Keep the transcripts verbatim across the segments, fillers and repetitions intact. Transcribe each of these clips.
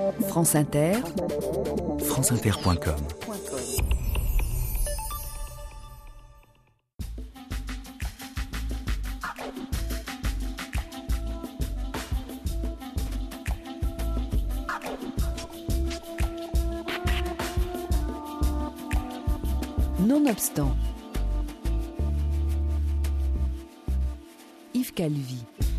France Inter, france inter point com. Nonobstant. Yves Calvi.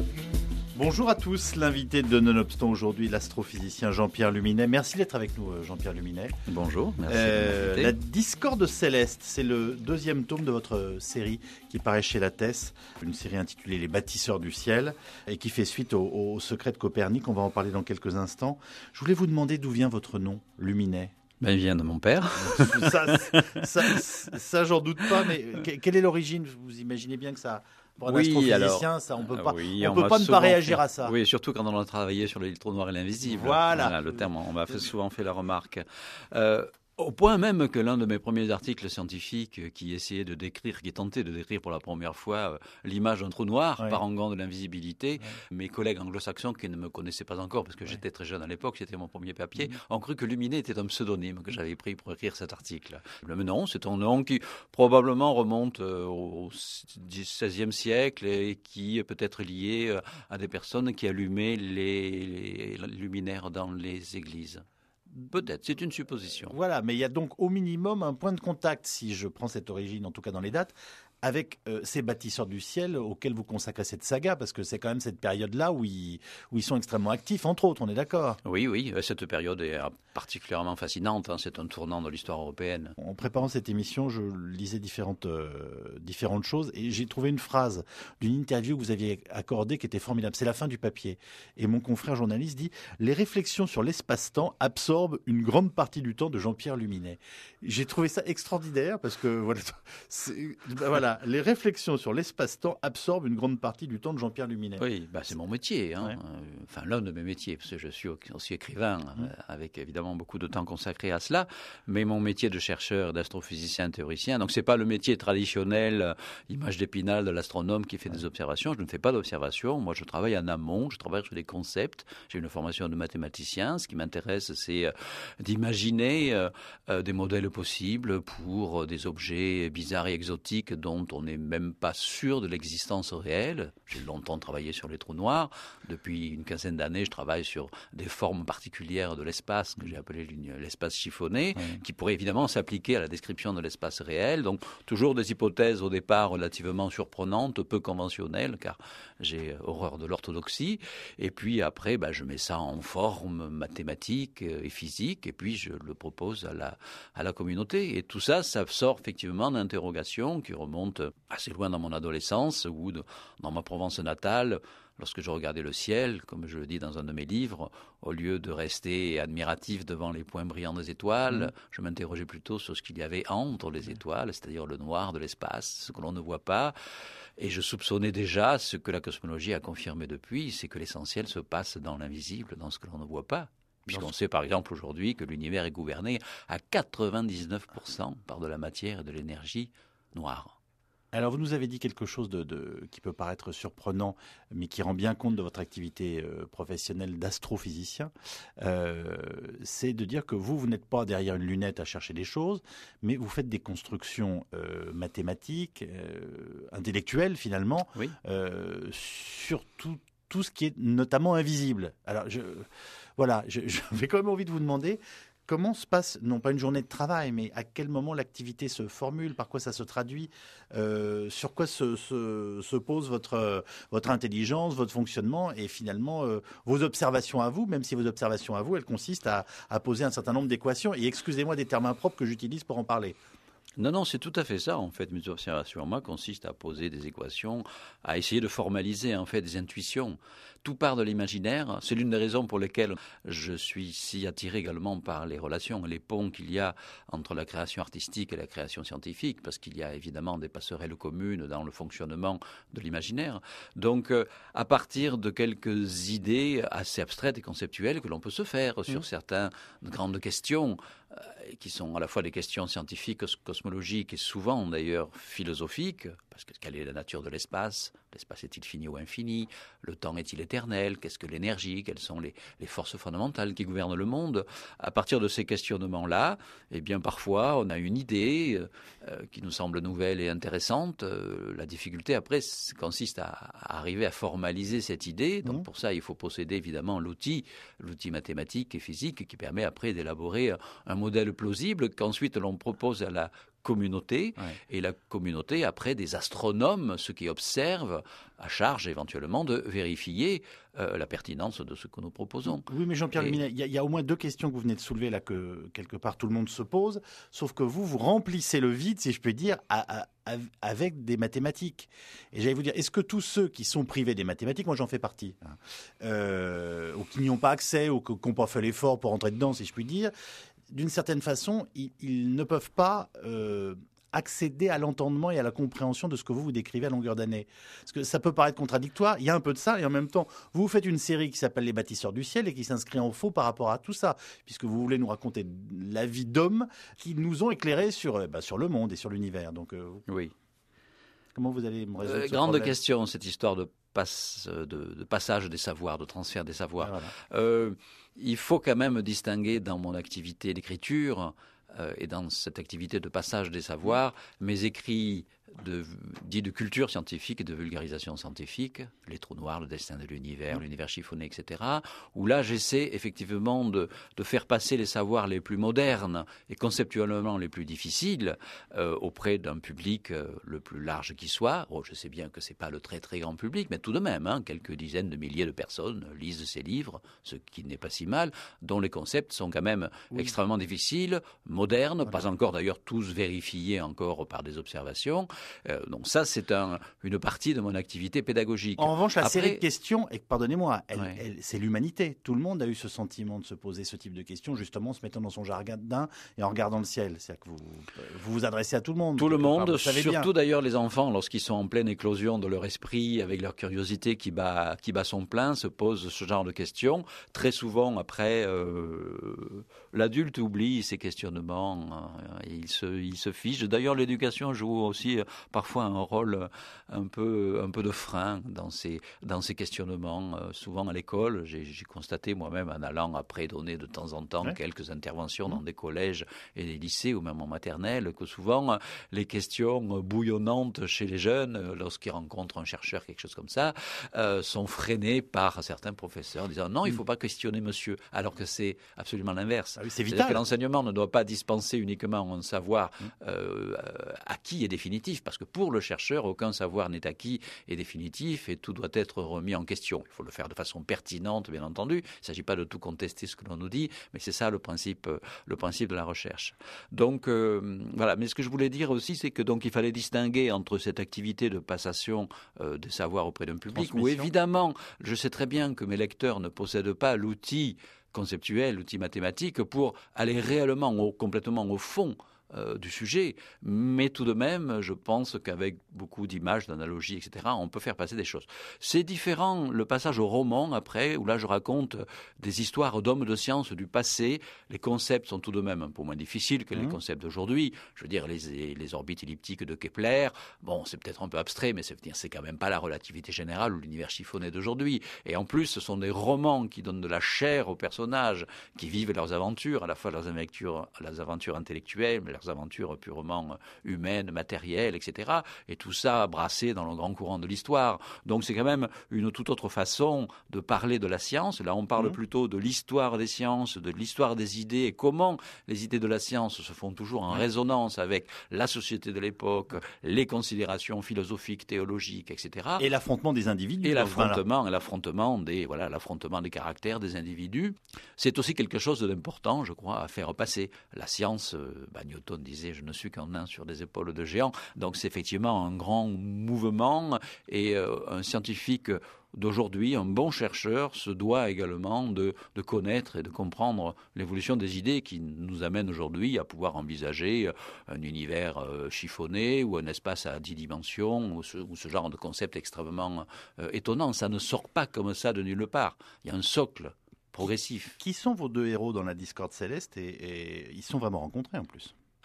Bonjour à tous, l'invité de Nonobstant aujourd'hui, l'astrophysicien Jean-Pierre Luminet. Merci d'être avec nous, Jean-Pierre Luminet. Bonjour, merci euh, de m'inviter. La Discorde céleste, c'est le deuxième tome de votre série qui paraît chez Lattès, une série intitulée Les bâtisseurs du ciel et qui fait suite au, au secret de Copernic. On va en parler dans quelques instants. Je voulais vous demander d'où vient votre nom, Luminet. Ben, il vient de mon père. Ça, ça, ça, ça j'en doute pas, mais quelle est l'origine ? Vous imaginez bien que ça... Pour un oui, astrophysicien, alors, ça, on peut pas, oui, on on peut pas ne pas réagir fait, à ça. Oui, surtout quand on a travaillé sur le trou noir et l'invisible. Voilà. voilà le terme, on m'a fait, souvent fait la remarque. Euh, Au point même que l'un de mes premiers articles scientifiques qui essayait de décrire, qui tentait de décrire pour la première fois l'image d'un trou noir, ouais. parangon de l'invisibilité, ouais. mes collègues anglo-saxons qui ne me connaissaient pas encore, parce que ouais. j'étais très jeune à l'époque, c'était mon premier papier, mmh. ont cru que Luminet était un pseudonyme que j'avais pris pour écrire cet article. Mais non, c'est un nom qui probablement remonte au seizième siècle et qui est peut-être lié à des personnes qui allumaient les, les luminaires dans les églises. Peut-être, c'est une supposition. Voilà, mais il y a donc au minimum un point de contact, si je prends cette origine, en tout cas dans les dates, avec euh, ces bâtisseurs du ciel auxquels vous consacrez cette saga, parce que c'est quand même cette période-là où ils, où ils sont extrêmement actifs, entre autres, on est d'accord ? Oui, oui, cette période est particulièrement fascinante, hein, c'est un tournant de l'histoire européenne. En préparant cette émission, je lisais différentes, euh, différentes choses, et j'ai trouvé une phrase d'une interview que vous aviez accordée qui était formidable, c'est la fin du papier. Et mon confrère journaliste dit « Les réflexions sur l'espace-temps absorbent une grande partie du temps de Jean-Pierre Luminet ». J'ai trouvé ça extraordinaire, parce que voilà, c'est, ben voilà les réflexions sur l'espace-temps absorbent une grande partie du temps de Jean-Pierre Luminet. Oui, bah c'est mon métier, hein. Ouais. Enfin l'un de mes métiers, parce que je suis aussi écrivain, mmh. avec évidemment beaucoup de temps consacré à cela, mais mon métier de chercheur, d'astrophysicien, théoricien, donc c'est pas le métier traditionnel, image d'Épinal de l'astronome qui fait ouais. des observations, je ne fais pas d'observations, moi je travaille en amont, je travaille sur des concepts, j'ai une formation de mathématicien, ce qui m'intéresse c'est d'imaginer euh, des modèles possibles pour des objets bizarres et exotiques dont on n'est même pas sûr de l'existence réelle. J'ai longtemps travaillé sur les trous noirs. Depuis une quinzaine d'années, je travaille sur des formes particulières de l'espace que j'ai appelé l'espace chiffonné, oui. qui pourrait évidemment s'appliquer à la description de l'espace réel. Donc toujours des hypothèses au départ relativement surprenantes, peu conventionnelles, car j'ai horreur de l'orthodoxie. Et puis après, bah, je mets ça en forme mathématique et physique, et puis je le propose à la, à la communauté. Et tout ça, ça sort effectivement d'interrogations qui remontent assez loin dans mon adolescence ou de, dans ma Provence natale, lorsque je regardais le ciel, comme je le dis dans un de mes livres, au lieu de rester admiratif devant les points brillants des étoiles, mmh. je m'interrogeais plutôt sur ce qu'il y avait entre les étoiles, c'est-à-dire le noir de l'espace, ce que l'on ne voit pas. Et je soupçonnais déjà ce que la cosmologie a confirmé depuis, c'est que l'essentiel se passe dans l'invisible, dans ce que l'on ne voit pas. Puisqu'on sait par exemple aujourd'hui que l'univers est gouverné à quatre-vingt-dix-neuf pour cent par de la matière et de l'énergie noire. Alors, vous nous avez dit quelque chose de, de, qui peut paraître surprenant, mais qui rend bien compte de votre activité euh, professionnelle d'astrophysicien. Euh, c'est de dire que vous, vous n'êtes pas derrière une lunette à chercher des choses, mais vous faites des constructions euh, mathématiques, euh, intellectuelles finalement, oui. euh, sur tout, tout ce qui est notamment invisible. Alors, je, voilà, je, j'avais quand même envie de vous demander... Comment se passe, non pas une journée de travail, mais à quel moment l'activité se formule, par quoi ça se traduit, euh, sur quoi se, se, se pose votre, votre intelligence, votre fonctionnement et finalement euh, vos observations à vous, même si vos observations à vous, elles consistent à, à poser un certain nombre d'équations. Et excusez-moi des termes impropres que j'utilise pour en parler. Non, non, c'est tout à fait ça, en fait. Mes observations, moi, consistent à poser des équations, à essayer de formaliser, en fait, des intuitions. Tout part de l'imaginaire. C'est l'une des raisons pour lesquelles je suis si attiré également par les relations, les ponts qu'il y a entre la création artistique et la création scientifique, parce qu'il y a évidemment des passerelles communes dans le fonctionnement de l'imaginaire. Donc, euh, à partir de quelques idées assez abstraites et conceptuelles que l'on peut se faire mmh. sur certaines grandes questions, qui sont à la fois des questions scientifiques, cosmologiques et souvent d'ailleurs philosophiques, parce que quelle est la nature de l'espace? L'espace est-il fini ou infini? Le temps est-il éternel? Qu'est-ce que l'énergie? Quelles sont les, les forces fondamentales qui gouvernent le monde? À partir de ces questionnements-là, eh bien, parfois, on a une idée euh, qui nous semble nouvelle et intéressante. Euh, la difficulté, après, consiste à, à arriver à formaliser cette idée. Donc, mmh. pour ça, il faut posséder, évidemment, l'outil, l'outil mathématique et physique qui permet, après, d'élaborer un modèle plausible qu'ensuite l'on propose à la communauté, ouais. et la communauté, après, des astronomes, ceux qui observent, à charge éventuellement de vérifier euh, la pertinence de ce que nous proposons. Oui, mais Jean-Pierre et... Luminet, il y, y a au moins deux questions que vous venez de soulever là, que quelque part tout le monde se pose, sauf que vous, vous remplissez le vide, si je peux dire, à, à, avec des mathématiques. Et j'allais vous dire, est-ce que tous ceux qui sont privés des mathématiques, moi j'en fais partie, hein, euh, ou qui n'y ont pas accès, ou qui n'ont pas fait l'effort pour entrer dedans, si je puis dire, d'une certaine façon, ils, ils ne peuvent pas euh, accéder à l'entendement et à la compréhension de ce que vous vous décrivez à longueur d'année. Parce que ça peut paraître contradictoire, il y a un peu de ça, et en même temps, vous faites une série qui s'appelle Les Bâtisseurs du Ciel et qui s'inscrit en faux par rapport à tout ça, puisque vous voulez nous raconter la vie d'hommes qui nous ont éclairés sur, bah, sur le monde et sur l'univers. Donc, euh, oui. Comment vous allez me résoudre euh, ce Grande problème? question, cette histoire de, passe, de, de passage des savoirs, de transfert des savoirs. Ah, voilà. euh, il faut quand même distinguer dans mon activité d'écriture euh, et dans cette activité de passage des savoirs, mes écrits de, dits de culture scientifique et de vulgarisation scientifique, les trous noirs, le destin de l'univers, l'univers chiffonné, et cetera, où là j'essaie effectivement de, de faire passer les savoirs les plus modernes et conceptuellement les plus difficiles euh, auprès d'un public euh, le plus large qui soit. Oh, je sais bien que c'est pas le très très grand public, mais tout de même, hein, quelques dizaines de milliers de personnes lisent ces livres, ce qui n'est pas si mal, dont les concepts sont quand même oui. extrêmement difficiles, modernes, voilà. pas encore d'ailleurs tous vérifiés encore par des observations. Euh, donc ça, c'est un, une partie de mon activité pédagogique. En revanche, la Après, série de questions, et pardonnez-moi, elle, ouais. elle, c'est l'humanité. Tout le monde a eu ce sentiment de se poser ce type de questions, justement en se mettant dans son jardin et en regardant le ciel. C'est-à-dire que vous vous, vous adressez à tout le monde. Tout le monde, part, surtout bien. d'ailleurs les enfants, lorsqu'ils sont en pleine éclosion de leur esprit, avec leur curiosité qui bat, qui bat son plein, se posent ce genre de questions. Très souvent, après, euh, l'adulte oublie ces questionnements, euh, il, se, il se fiche. D'ailleurs, l'éducation joue aussi parfois un rôle un peu, un peu de frein dans ces, dans ces questionnements. Euh, souvent à l'école, j'ai, j'ai constaté moi-même en allant après donner de temps en temps ouais. quelques interventions dans des collèges et des lycées ou même en maternelle, que souvent les questions bouillonnantes chez les jeunes, lorsqu'ils rencontrent un chercheur, quelque chose comme ça, euh, sont freinées par certains professeurs disant non, il ne faut pas questionner monsieur, alors que c'est absolument l'inverse. Ah oui, c'est vital. C'est-à-dire que l'enseignement ne doit pas dispenser uniquement un savoir euh, acquis et définitif, parce que pour le chercheur, aucun savoir n'est acquis et définitif et tout doit être remis en question. Il faut le faire de façon pertinente, bien entendu. Il ne s'agit pas de tout contester ce que l'on nous dit, mais c'est ça le principe, le principe de la recherche. Donc, euh, voilà. Mais ce que je voulais dire aussi, c'est que donc il fallait distinguer entre cette activité de passation euh, des savoirs auprès d'un public, où évidemment, je sais très bien que mes lecteurs ne possèdent pas l'outil conceptuel, l'outil mathématique, pour aller réellement, au, complètement au fond Euh, du sujet, mais tout de même, je pense qu'avec beaucoup d'images, d'analogies, et cetera, on peut faire passer des choses. C'est différent le passage au roman, après, où là je raconte des histoires d'hommes de science du passé. Les concepts sont tout de même un peu moins difficiles que mmh. les concepts d'aujourd'hui. Je veux dire, les, les orbites elliptiques de Kepler, bon, c'est peut-être un peu abstrait, mais c'est, c'est quand même pas la relativité générale ou l'univers chiffonné d'aujourd'hui. Et en plus, ce sont des romans qui donnent de la chair aux personnages, qui vivent leurs aventures, à la fois leurs aventures, leurs aventures intellectuelles, mais leurs aventures purement humaines, matérielles, et cetera. Et tout ça brassé dans le grand courant de l'histoire. Donc c'est quand même une toute autre façon de parler de la science. Là, on parle mmh. plutôt de l'histoire des sciences, de l'histoire des idées et comment les idées de la science se font toujours en mmh. résonance avec la société de l'époque, les considérations philosophiques, théologiques, et cetera. Et l'affrontement des individus. Et l'affrontement, et l'affrontement des, voilà, l'affrontement des caractères des individus. C'est aussi quelque chose d'important, je crois, à faire passer. La science, euh, bah, Newton disait « je ne suis qu'un nain sur des épaules de géants ». Donc c'est effectivement un grand mouvement et euh, un scientifique d'aujourd'hui, un bon chercheur, se doit également de, de connaître et de comprendre l'évolution des idées qui nous amènent aujourd'hui à pouvoir envisager un univers euh, chiffonné ou un espace à dix dimensions ou ce, ou ce genre de concept extrêmement euh, étonnant. Ça ne sort pas comme ça de nulle part. Il y a un socle progressif. Qui sont vos deux héros dans la discorde céleste et, et ils sont vraiment rencontrés en plus?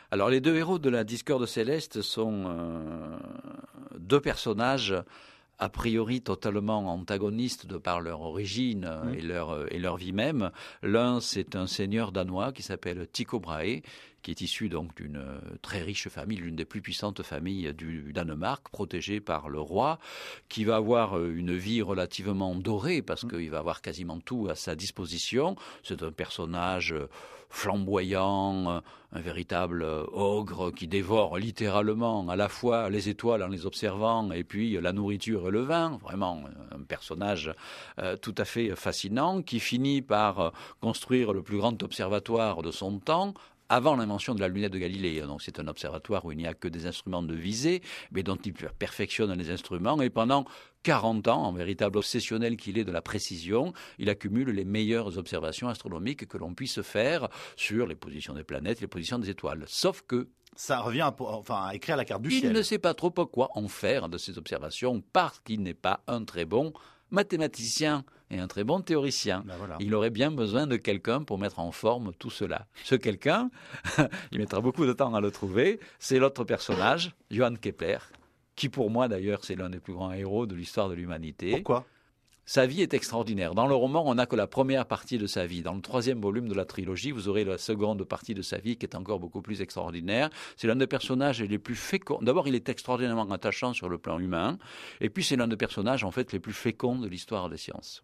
Alors, les deux héros de la Discorde céleste sont euh, deux personnages a priori totalement antagonistes de par leur origine mmh. et, leur, et leur vie même. L'un, c'est un seigneur danois qui s'appelle Tycho Brahe, qui est issu donc d'une très riche famille, l'une des plus puissantes familles du Danemark, protégée par le roi, qui va avoir une vie relativement dorée parce mmh. qu'il va avoir quasiment tout à sa disposition. C'est un personnage flamboyant, un véritable ogre qui dévore littéralement à la fois les étoiles en les observant et puis la nourriture et le vin. Vraiment un personnage euh, tout à fait fascinant qui finit par construire le plus grand observatoire de son temps avant l'invention de la lunette de Galilée. Donc c'est un observatoire où il n'y a que des instruments de visée, mais dont il perfectionne les instruments. Et pendant quarante ans, en véritable obsessionnel qu'il est de la précision, il accumule les meilleures observations astronomiques que l'on puisse faire sur les positions des planètes, les positions des étoiles. Sauf que ça revient à, enfin, à écrire la carte du il ciel. Il ne sait pas trop quoi en faire de ces observations parce qu'il n'est pas un très bon mathématicien et un très bon théoricien. Ben voilà. Il aurait bien besoin de quelqu'un pour mettre en forme tout cela. Ce quelqu'un, il mettra beaucoup de temps à le trouver, c'est l'autre personnage, Johann Kepler, qui pour moi d'ailleurs c'est l'un des plus grands héros de l'histoire de l'humanité. Pourquoi ? Sa vie est extraordinaire. Dans le roman, on n'a que la première partie de sa vie. Dans le troisième volume de la trilogie, vous aurez la seconde partie de sa vie qui est encore beaucoup plus extraordinaire. C'est l'un des personnages les plus féconds. D'abord, il est extraordinairement attachant sur le plan humain. Et puis, c'est l'un des personnages en fait les plus féconds de l'histoire des sciences.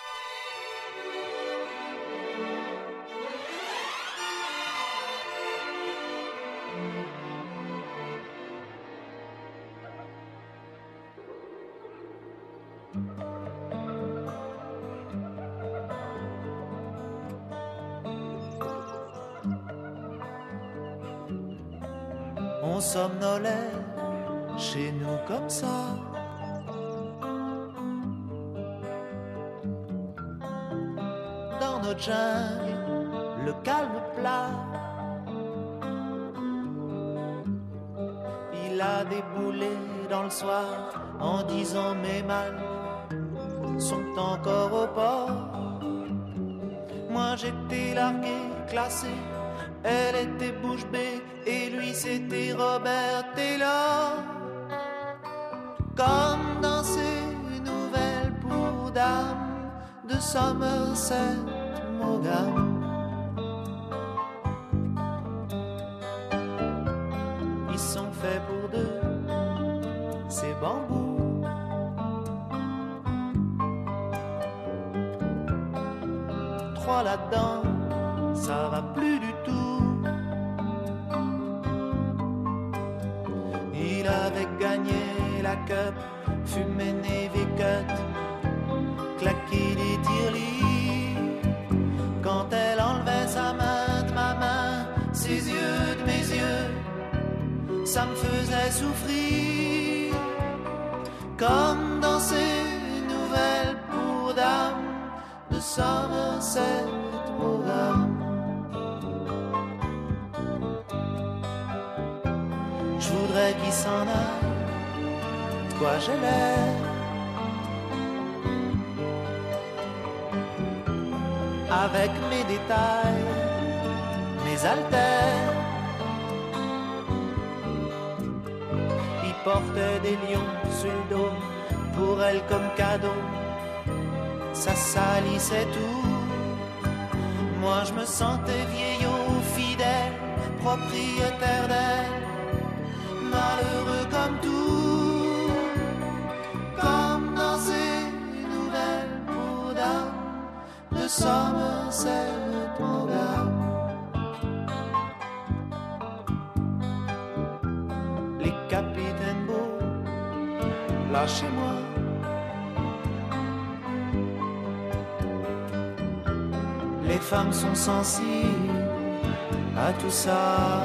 On somnolait chez nous comme ça. Dans notre jungle, le calme plat. Il a déboulé dans le soir en disant mes mâles sont encore au port. Moi j'étais largué, classé. Elle était bouche bée et lui c'était Robert Taylor. Comme dans ces nouvelles pour dames de Somerset Maugham. Ils sont faits pour deux, ces bambous. Trois là-dedans, ça va plus du tout. Il avait gagné la cup, fumé Navy Cut, claqué des tirelires. Quand elle enlevait sa main de ma main, ses yeux de mes yeux, ça me faisait souffrir. Comme dans ces nouvelles pour dames de Somerset Maugham. Je voudrais qu'il s'en aille, de quoi j'ai l'air. Avec mes détails, mes haltères. Il portait des lions sur le dos, pour elle comme cadeau. Ça salissait tout. Moi je me sentais vieillot, fidèle, propriétaire d'elle. Malheureux comme tout, comme dans ces nouvelles pour dames de Somerset Maugham. Les capitaines beaux, lâchez-moi. Les femmes sont sensibles à tout ça.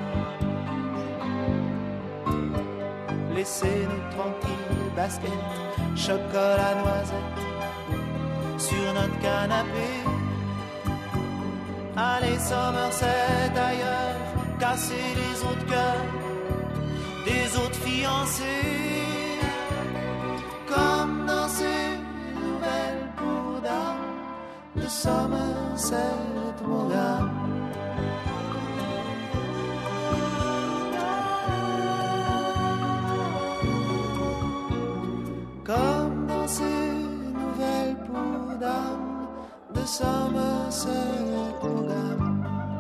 Laissez-nous tranquilles, basket, chocolat, noisette, sur notre canapé. Allez Somerset ailleurs, casser les autres cœurs, des autres fiancés. Comme dans ces nouvelles pour dames de Somerset Maugham. Somerset Maugham.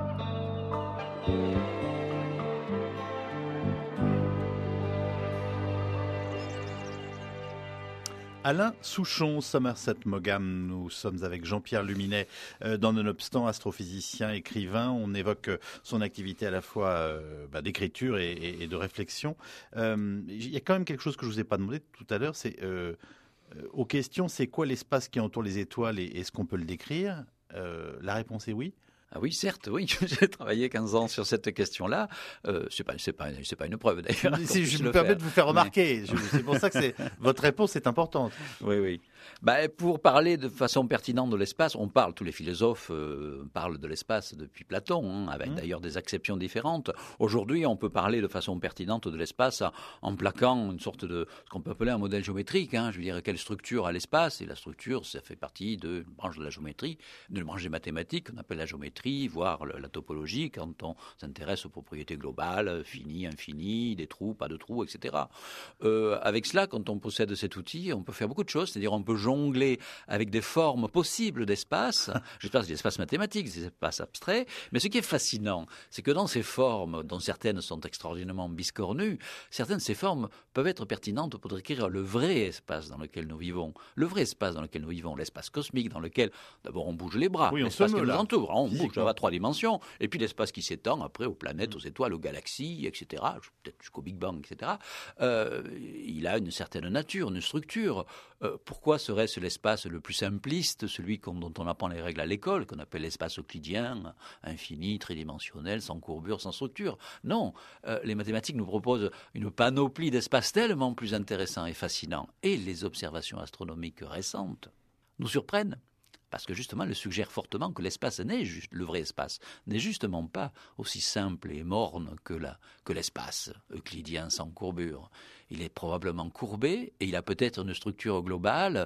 Alain Souchon, Somerset Maugham. Nous sommes avec Jean-Pierre Luminet euh, dans Nonobstant, astrophysicien, écrivain. On évoque euh, son activité à la fois euh, bah, d'écriture et, et, et de réflexion. Euh, il y a quand même quelque chose que je ne vous ai pas demandé tout à l'heure, c'est euh, euh, aux questions, c'est quoi l'espace qui entoure les étoiles et est-ce qu'on peut le décrire? euh, La réponse est oui. Ah oui, certes, oui. J'ai travaillé quinze ans sur cette question-là. Euh, c'est pas, c'est pas, c'est pas une preuve d'ailleurs. Si je me permets de vous faire remarquer, mais... c'est pour ça que c'est, votre réponse est importante. Oui, oui. Bah, pour parler de façon pertinente de l'espace, on parle, tous les philosophes euh, parlent de l'espace depuis Platon, hein, avec mmh. d'ailleurs des acceptions différentes. Aujourd'hui, on peut parler de façon pertinente de l'espace en plaquant une sorte de ce qu'on peut appeler un modèle géométrique. Hein. Je veux dire, quelle structure a l'espace? Et la structure, ça fait partie d'une branche de la géométrie, d'une branche des mathématiques qu'on appelle la géométrie, voire la topologie, quand on s'intéresse aux propriétés globales, finies, infinies, des trous, pas de trous, et cetera. Euh, avec cela, quand on possède cet outil, on peut faire beaucoup de choses, c'est-à-dire on peut jongler avec des formes possibles d'espace, j'espère que c'est des espaces mathématiques, des espaces abstraits, mais ce qui est fascinant, c'est que dans ces formes, dont certaines sont extraordinairement biscornues, certaines de ces formes peuvent être pertinentes pour décrire le vrai espace dans lequel nous vivons. Le vrai espace dans lequel nous vivons, l'espace cosmique dans lequel, d'abord, on bouge les bras, oui, l'espace qui nous là. entoure, on bouge à trois dimensions, et puis l'espace qui s'étend après aux planètes, aux étoiles, aux galaxies, et cetera, peut-être jusqu'au Big Bang, et cetera. Euh, il a une certaine nature, une structure. Euh, pourquoi serait-ce l'espace le plus simpliste, celui dont on apprend les règles à l'école, qu'on appelle l'espace euclidien, infini, tridimensionnel, sans courbure, sans structure? Non, euh, les mathématiques nous proposent une panoplie d'espaces tellement plus intéressants et fascinants. Et les observations astronomiques récentes nous surprennent. Parce que justement, elle suggère fortement que l'espace n'est juste, le vrai espace, n'est justement pas aussi simple et morne que, la, que l'espace euclidien sans courbure. Il est probablement courbé et il a peut-être une structure globale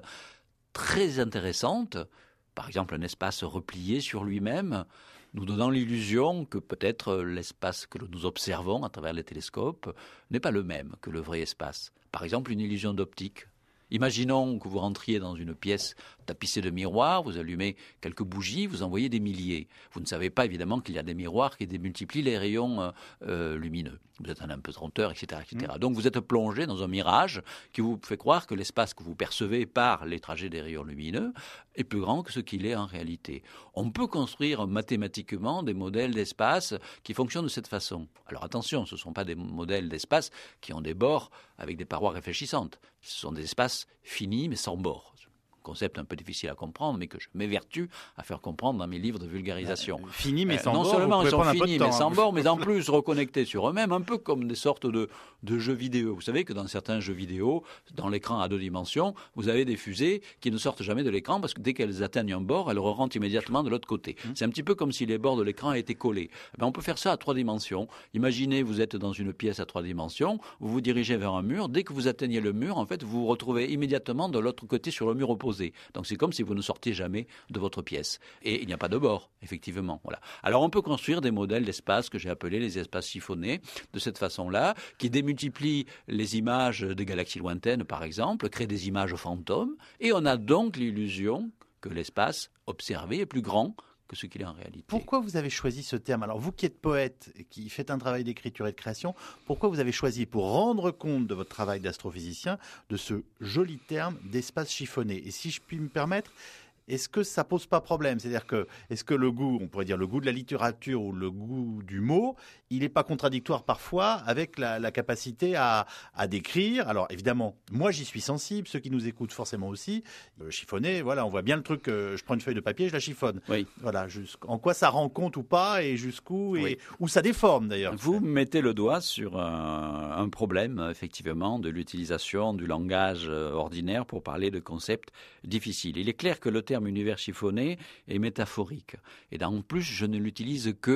très intéressante, par exemple un espace replié sur lui-même, nous donnant l'illusion que peut-être l'espace que nous observons à travers les télescopes n'est pas le même que le vrai espace. Par exemple, une illusion d'optique. Imaginons que vous rentriez dans une pièce tapissée de miroirs, vous allumez quelques bougies, vous en voyez des milliers. Vous ne savez pas évidemment qu'il y a des miroirs qui démultiplient les rayons euh, euh, lumineux. Vous êtes un apesanteur, et cetera, et cetera. Mmh. Donc vous êtes plongé dans un mirage qui vous fait croire que l'espace que vous percevez par les trajets des rayons lumineux est plus grand que ce qu'il est en réalité. On peut construire mathématiquement des modèles d'espace qui fonctionnent de cette façon. Alors attention, ce ne sont pas des modèles d'espace qui ont des bords avec des parois réfléchissantes. Ce sont des espaces finis mais sans bords. Concept un peu difficile à comprendre, mais que je m'évertue à faire comprendre dans mes livres de vulgarisation. Euh, fini, mais sans euh, non bord. Non seulement ils sont finis, mais temps, sans hein. bord, mais en plus reconnectés sur eux-mêmes, un peu comme des sortes de, de jeux vidéo. Vous savez que dans certains jeux vidéo, dans l'écran à deux dimensions, vous avez des fusées qui ne sortent jamais de l'écran parce que dès qu'elles atteignent un bord, elles rentrent immédiatement de l'autre côté. Mmh. C'est un petit peu comme si les bords de l'écran étaient collés. Eh bien, on peut faire ça à trois dimensions. Imaginez, vous êtes dans une pièce à trois dimensions, vous vous dirigez vers un mur. Dès que vous atteignez le mur, en fait, vous vous retrouvez immédiatement de l'autre côté sur le mur opposé. Donc c'est comme si vous ne sortiez jamais de votre pièce. Et il n'y a pas de bord, effectivement. Voilà. Alors on peut construire des modèles d'espace que j'ai appelés les espaces chiffonnés, de cette façon-là, qui démultiplient les images des galaxies lointaines, par exemple, créent des images fantômes, et on a donc l'illusion que l'espace observé est plus grand que ce qu'il est en réalité. Pourquoi vous avez choisi ce terme? Alors vous qui êtes poète, qui faites un travail d'écriture et de création, pourquoi vous avez choisi, pour rendre compte de votre travail d'astrophysicien, de ce joli terme d'espace chiffonné? Et si je puis me permettre, est-ce que ça pose pas problème? C'est-à-dire que, est-ce que le goût, on pourrait dire le goût de la littérature ou le goût du mot, il n'est pas contradictoire parfois avec la, la capacité à, à décrire? Alors évidemment, moi j'y suis sensible, ceux qui nous écoutent forcément aussi. Euh, chiffonner, voilà, on voit bien le truc, euh, je prends une feuille de papier, je la chiffonne. Oui. Voilà, en quoi ça rend compte ou pas et jusqu'où, et oui. Où ça déforme d'ailleurs. Vous mettez le doigt sur un, un problème, effectivement, de l'utilisation du langage ordinaire pour parler de concepts difficiles. Il est clair que le terme terme univers chiffonné est métaphorique. Et en plus, je ne l'utilise que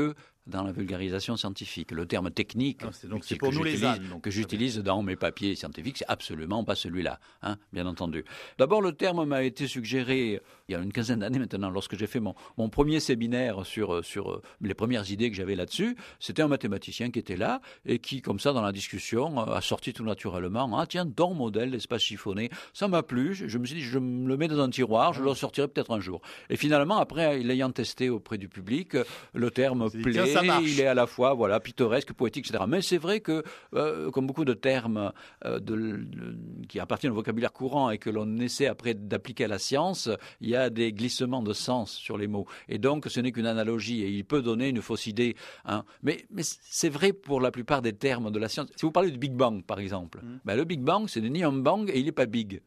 dans la vulgarisation scientifique. Le terme technique ah, c'est donc, que, c'est pour que nous j'utilise, les ânes, donc, que j'utilise dans mes papiers scientifiques, c'est absolument pas celui-là, hein, bien entendu. D'abord, le terme m'a été suggéré il y a une quinzaine d'années maintenant, lorsque j'ai fait mon, mon premier séminaire sur, sur les premières idées que j'avais là-dessus. C'était un mathématicien qui était là et qui, comme ça, dans la discussion, a sorti tout naturellement « Ah tiens, ton modèle d'espace chiffonné, ça m'a plu. » Je me suis dit « Je me le mets dans un tiroir, je le sortirai peut-être un jour. » Et finalement, après, l'ayant testé auprès du public, le terme dit, plaît, tiens, il est à la fois voilà, pittoresque, poétique, et cetera. Mais c'est vrai que, euh, comme beaucoup de termes euh, de, de, qui appartiennent au vocabulaire courant et que l'on essaie après d'appliquer à la science, il y a des glissements de sens sur les mots. Et donc, ce n'est qu'une analogie et il peut donner une fausse idée. Hein. Mais, mais c'est vrai pour la plupart des termes de la science. Si vous parlez du Big Bang, par exemple, mmh. ben, le Big Bang, ce n'est ni un bang et il n'est pas big.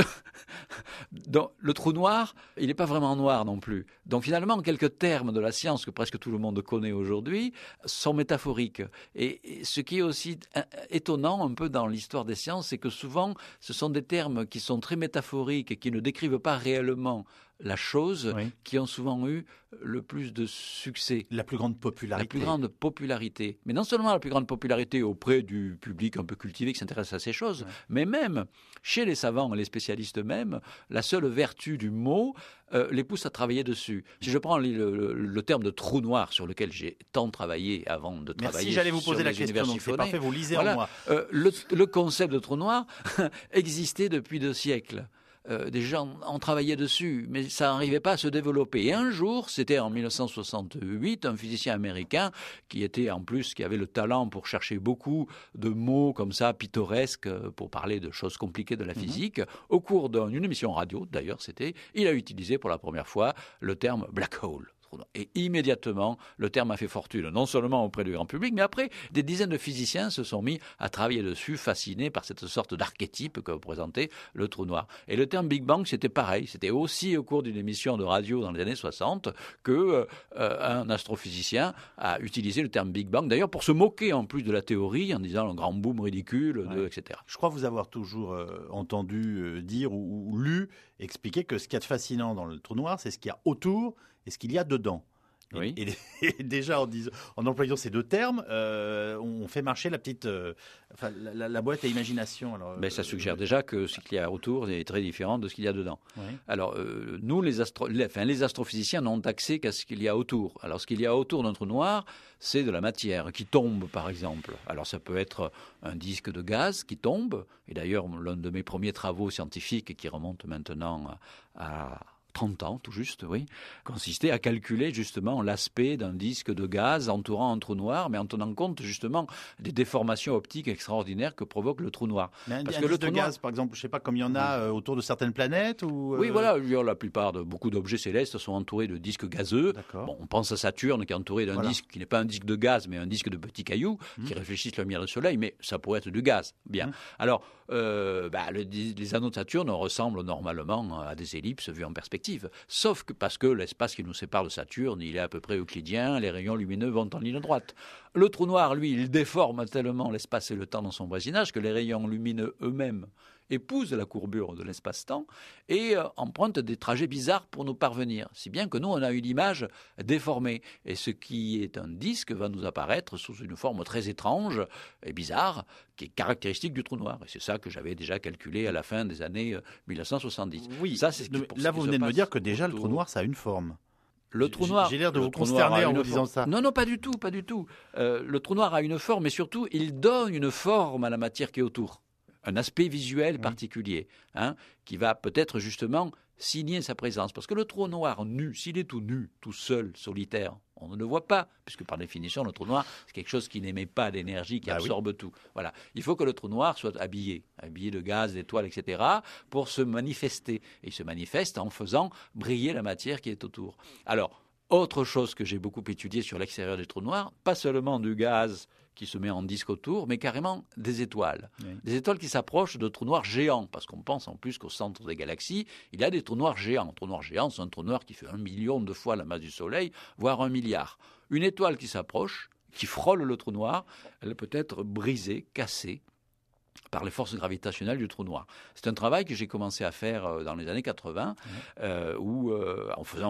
Donc, le trou noir, il n'est pas vraiment noir non plus. Donc finalement, quelques termes de la science que presque tout le monde connaît aujourd'hui sont métaphoriques. Et, et ce qui est aussi étonnant un peu dans l'histoire des sciences, c'est que souvent, ce sont des termes qui sont très métaphoriques et qui ne décrivent pas réellement la chose, oui. qui ont souvent eu le plus de succès. La plus grande popularité. La plus grande popularité. Mais non seulement la plus grande popularité auprès du public un peu cultivé qui s'intéresse à ces choses, oui. mais même chez les savants et les spécialistes eux-mêmes, la seule vertu du mot euh, les pousse à travailler dessus. Si je prends le, le, le terme de trou noir sur lequel j'ai tant travaillé avant de Merci, travailler j'allais vous sur poser la les question, donc c'est parfait, vous lisez voilà, en moi. Euh, le, le concept de trou noir existait depuis deux siècles. Euh, des gens ont travaillé dessus, mais ça n'arrivait pas à se développer. Et un jour, c'était en mille neuf cent soixante-huit, un physicien américain qui était en plus, qui avait le talent pour chercher beaucoup de mots comme ça, pittoresques, pour parler de choses compliquées de la physique, mm-hmm. au cours d'une émission radio, d'ailleurs, c'était, il a utilisé pour la première fois le terme black hole. Et immédiatement, le terme a fait fortune, non seulement auprès du grand public, mais après, des dizaines de physiciens se sont mis à travailler dessus, fascinés par cette sorte d'archétype que représentait le trou noir. Et le terme Big Bang, c'était pareil. C'était aussi au cours d'une émission de radio dans les années soixante que euh, un astrophysicien a utilisé le terme Big Bang, d'ailleurs pour se moquer en plus de la théorie, en disant le grand boom ridicule, de, ouais. et cetera. Je crois vous avoir toujours euh, entendu euh, dire ou, ou lu, expliquer que ce qu'il y a de fascinant dans le trou noir, c'est ce qu'il y a autour et ce qu'il y a dedans. Oui. Et, et, et déjà, en, disant, en employant ces deux termes, euh, on fait marcher la petite, euh, enfin, la, la, la boîte à imagination. Alors, ben, ça suggère euh, déjà que ce qu'il y a autour est très différent de ce qu'il y a dedans. Oui. Alors, euh, nous, les, astro... les, enfin, les astrophysiciens n'ont accès qu'à ce qu'il y a autour. Alors, ce qu'il y a autour d'un trou noir, c'est de la matière qui tombe, par exemple. Alors, ça peut être un disque de gaz qui tombe. Et d'ailleurs, l'un de mes premiers travaux scientifiques, qui remonte maintenant à... à trente ans, tout juste, oui, consistait à calculer justement l'aspect d'un disque de gaz entourant un trou noir, mais en tenant compte justement des déformations optiques extraordinaires que provoque le trou noir. Mais un, Parce un que disque le trou de noir... gaz, par exemple, je ne sais pas, comme il y en a euh, autour de certaines planètes ou, euh... Oui, voilà, la plupart de beaucoup d'objets célestes sont entourés de disques gazeux. Bon, on pense à Saturne qui est entouré d'un voilà. disque qui n'est pas un disque de gaz, mais un disque de petits cailloux mmh. qui réfléchissent la lumière du soleil, mais ça pourrait être du gaz. Bien. Mmh. Alors, euh, bah, le, les anneaux de Saturne ressemblent normalement à des ellipses vues en perspective, sauf que parce que l'espace qui nous sépare de Saturne, il est à peu près euclidien, les rayons lumineux vont en ligne droite. Le trou noir, lui, il déforme tellement l'espace et le temps dans son voisinage que les rayons lumineux eux-mêmes épousent la courbure de l'espace-temps et euh, empruntent des trajets bizarres pour nous parvenir. Si bien que nous, on a une image déformée. Et ce qui est un disque va nous apparaître sous une forme très étrange et bizarre, qui est caractéristique du trou noir. Et c'est ça que j'avais déjà calculé à la fin des années mille neuf cent soixante-dix. Oui, ça, c'est ce qui, là, vous venez de me dire que déjà, autour... le trou noir, ça a une forme. Le trou noir. J'ai l'air de vous consterner en vous disant ça. Non, non, pas du tout, pas du tout. Euh, le trou noir a une forme, et surtout, il donne une forme à la matière qui est autour. Un aspect visuel oui. particulier, hein, qui va peut-être justement signer sa présence. Parce que le trou noir nu, s'il est tout nu, tout seul, solitaire, on ne le voit pas, puisque par définition, le trou noir, c'est quelque chose qui n'émet pas d'énergie, qui bah absorbe oui. tout. Voilà. Il faut que le trou noir soit habillé, habillé de gaz, d'étoiles, et cetera, pour se manifester. Et il se manifeste en faisant briller la matière qui est autour. Alors, autre chose que j'ai beaucoup étudié sur l'extérieur des trous noirs, pas seulement du gaz qui se met en disque autour, mais carrément des étoiles. Oui. Des étoiles qui s'approchent de trous noirs géants, parce qu'on pense en plus qu'au centre des galaxies, il y a des trous noirs géants. Un trou noir géant, c'est un trou noir qui fait un million de fois la masse du Soleil, voire un milliard. Une étoile qui s'approche, qui frôle le trou noir, elle peut être brisée, cassée, par les forces gravitationnelles du trou noir. C'est un travail que j'ai commencé à faire dans les années quatre-vingts, mmh. euh, où, euh, en faisant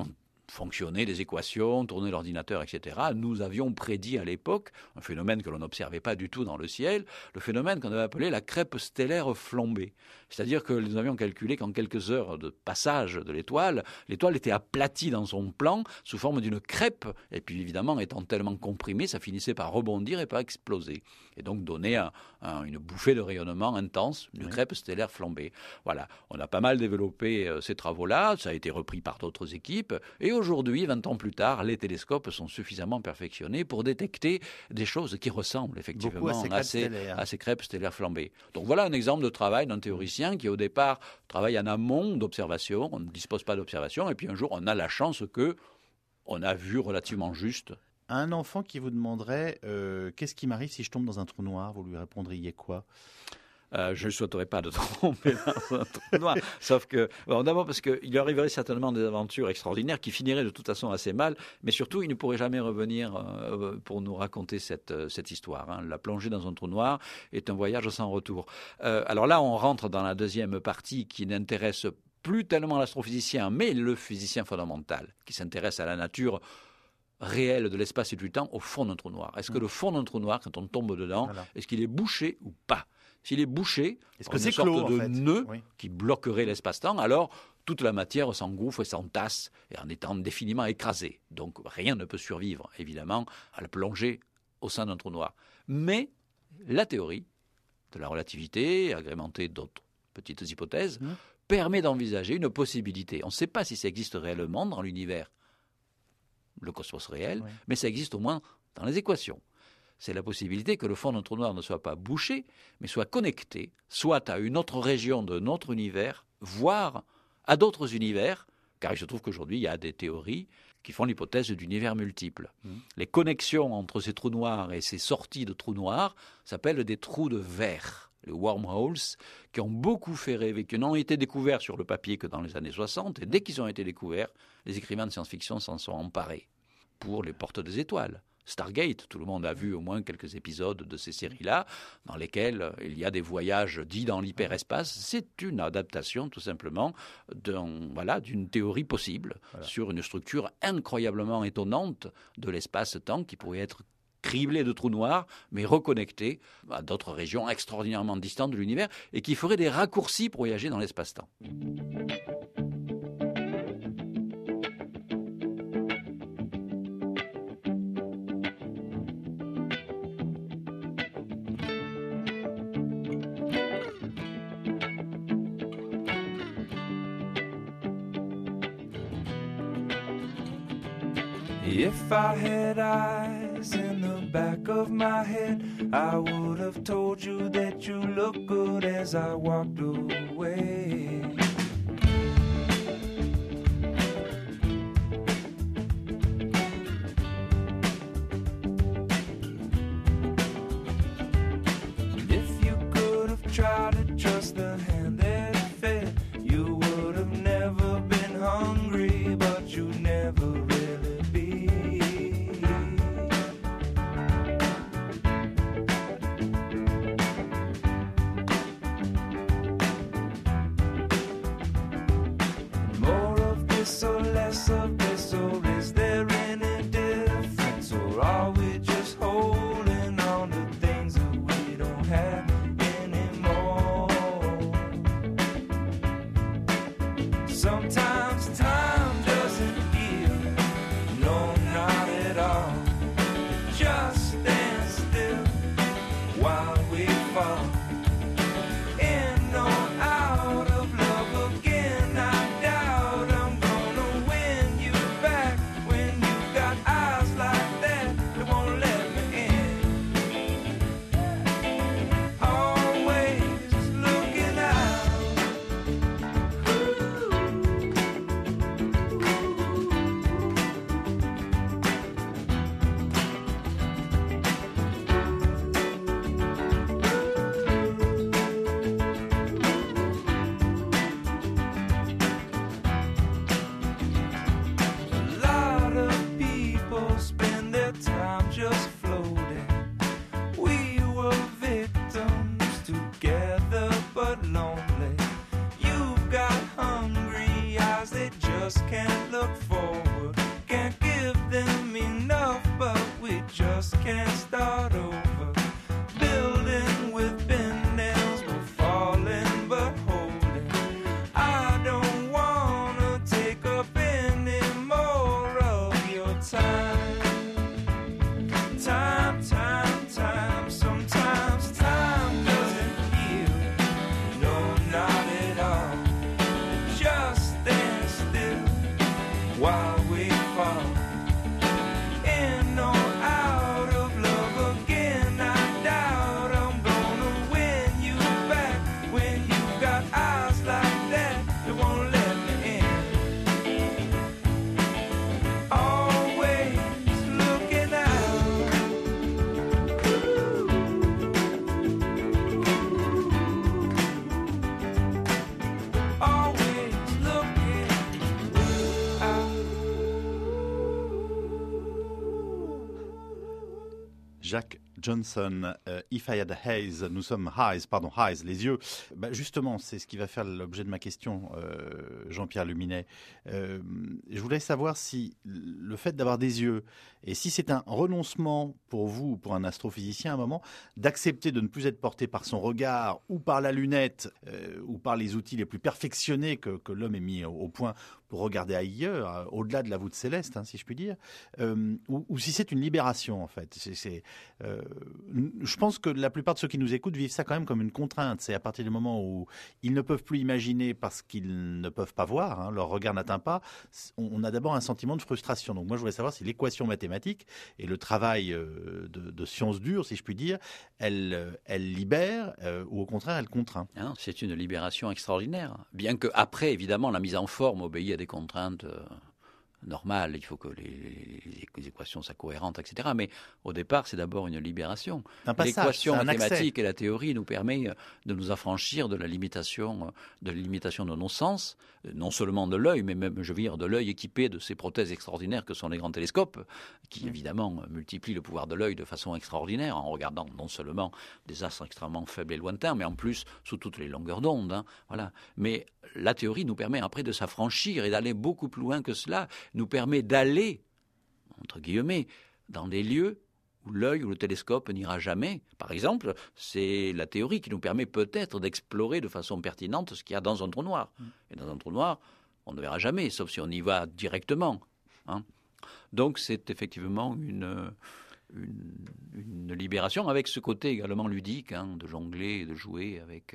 fonctionner des équations, tourner l'ordinateur, et cetera. Nous avions prédit à l'époque un phénomène que l'on n'observait pas du tout dans le ciel, le phénomène qu'on avait appelé la crêpe stellaire flambée. C'est-à-dire que nous avions calculé qu'en quelques heures de passage de l'étoile, l'étoile était aplatie dans son plan sous forme d'une crêpe, et puis évidemment, étant tellement comprimée, ça finissait par rebondir et par exploser, et donc donner un, un, une bouffée de rayonnement intense, une oui. crêpe stellaire flambée. Voilà, on a pas mal développé euh, ces travaux-là, ça a été repris par d'autres équipes, et aujourd'hui, vingt ans plus tard, les télescopes sont suffisamment perfectionnés pour détecter des choses qui ressemblent effectivement à ces, à, ces, à ces crêpes stellaires flambées. Donc voilà un exemple de travail d'un théoricien qui au départ travaille en amont d'observation, on ne dispose pas d'observation, et puis un jour on a la chance que on a vu relativement juste. Un enfant qui vous demanderait euh, qu'est-ce qui m'arrive si je tombe dans un trou noir, vous lui répondriez quoi ? Euh, je ne souhaiterais pas de tomber dans un trou noir, sauf que, bon, d'abord parce qu'il arriverait certainement des aventures extraordinaires qui finiraient de toute façon assez mal, mais surtout il ne pourrait jamais revenir euh, pour nous raconter cette, cette histoire. Hein. La plongée dans un trou noir est un voyage sans retour. Euh, alors là, on rentre dans la deuxième partie qui n'intéresse plus tellement l'astrophysicien, mais le physicien fondamental, qui s'intéresse à la nature réelle de l'espace et du temps au fond d'un trou noir. Est-ce que le fond d'un trou noir, quand on tombe dedans, voilà. est-ce qu'il est bouché ou pas ? S'il est bouché, est-ce que c'est une sorte clos, de en fait nœud oui. qui bloquerait l'espace-temps, alors toute la matière s'engouffre et s'entasse et en étant indéfiniment écrasée. Donc rien ne peut survivre, évidemment, à la plongée au sein d'un trou noir. Mais la théorie de la relativité, agrémentée d'autres petites hypothèses, mmh. permet d'envisager une possibilité. On ne sait pas si ça existe réellement dans l'univers, le cosmos réel, oui. mais ça existe au moins dans les équations. C'est la possibilité que le fond d'un trou noir ne soit pas bouché, mais soit connecté, soit à une autre région de notre univers, voire à d'autres univers, car il se trouve qu'aujourd'hui, il y a des théories qui font l'hypothèse d'univers multiples. Mmh. Les connexions entre ces trous noirs et ces sorties de trous noirs s'appellent des trous de verre, les wormholes, qui ont beaucoup fait rêver, qui n'ont été découverts sur le papier que dans les années soixante, et dès qu'ils ont été découverts, les écrivains de science-fiction s'en sont emparés pour les portes des étoiles. Stargate, tout le monde a vu au moins quelques épisodes de ces séries-là, dans lesquels il y a des voyages dits dans l'hyperespace. C'est une adaptation, tout simplement, d'un, voilà, d'une théorie possible voilà. sur une structure incroyablement étonnante de l'espace-temps qui pourrait être criblée de trous noirs, mais reconnectée à d'autres régions extraordinairement distantes de l'univers et qui ferait des raccourcis pour voyager dans l'espace-temps. If I had eyes in the back of my head, I would have told you that you look good as I walked away. If you could have tried to trust the hand that fed, you would have never been hungry, but you never really be. More of this or less of this, or is there any difference, or are we just holding on to things that we don't have anymore? just can't start over. Building with bent nails, we're falling but holding. I don't wanna take up any more of your time. Time, time, time. Sometimes time doesn't heal. No, not at all. Just stand still while we fall. In or out of love again, I doubt I'm gonna win you back when you got eyes like that that won't let me in. Always looking out. Always looking out. Jack Johnson, euh, If I Had Eyes, nous sommes eyes, pardon, eyes, les yeux. Bah, justement, c'est ce qui va faire l'objet de ma question, euh, Jean-Pierre Luminet. Euh, je voulais savoir si le fait d'avoir des yeux, et si c'est un renoncement pour vous ou pour un astrophysicien à un moment, d'accepter de ne plus être porté par son regard ou par la lunette euh, ou par les outils les plus perfectionnés que, que l'homme ait mis au, au point pour regarder ailleurs, euh, au-delà de la voûte céleste, hein, si je puis dire, euh, ou, ou si c'est une libération en fait. C'est, c'est, euh, je pense que la plupart de ceux qui nous écoutent vivent ça quand même comme une contrainte. C'est à partir du moment où ils ne peuvent plus imaginer parce qu'ils ne peuvent pas voir, hein, leur regard n'atteint pas, on, on a d'abord un sentiment de frustration. Donc moi je voulais savoir si l'équation mathématique et le travail euh, de, de sciences dures, si je puis dire, elle, elle libère euh, ou au contraire elle contraint. Non, c'est une libération extraordinaire. Bien que après, évidemment, la mise en forme obéit à des contraintes euh, normales. Il faut que les, les, les équations soient cohérentes, et cetera. Mais au départ, c'est d'abord une libération. Un passage, L'équation c'est un mathématique accès. et la théorie nous permettent de nous affranchir de la limitation, de la limitation de nos sens, non seulement de l'œil, mais même, je veux dire, de l'œil équipé de ces prothèses extraordinaires que sont les grands télescopes, qui évidemment multiplient le pouvoir de l'œil de façon extraordinaire en regardant non seulement des astres extrêmement faibles et lointains, mais en plus sous toutes les longueurs d'onde. Hein, voilà. Mais la théorie nous permet après de s'affranchir et d'aller beaucoup plus loin que cela, nous permet d'aller, entre guillemets, dans des lieux où l'œil ou le télescope n'ira jamais. Par exemple, c'est la théorie qui nous permet peut-être d'explorer de façon pertinente ce qu'il y a dans un trou noir. Et dans un trou noir, on ne verra jamais, sauf si on y va directement. Hein. Donc c'est effectivement une, une, une libération, avec ce côté également ludique, hein, de jongler et de jouer avec,